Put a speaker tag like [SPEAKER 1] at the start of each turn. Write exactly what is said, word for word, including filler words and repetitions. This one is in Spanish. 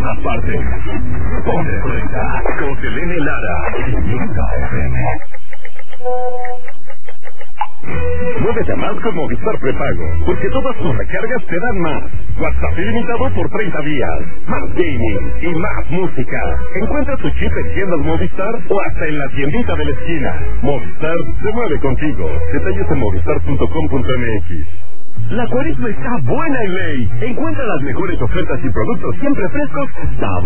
[SPEAKER 1] todas partes. Ponte cuenta con Selene Lara y Nunca F M. Muévete más con Movistar Prepago, porque todas tus recargas te dan más. WhatsApp ilimitado por treinta días, más gaming y más música. Encuentra tu chip en tiendas Movistar o hasta en la tiendita de la esquina. Movistar se mueve contigo. Detalles en movistar punto com punto m x. La cuaresma está buena en Ley. Encuentra las mejores ofertas y productos siempre frescos, sabor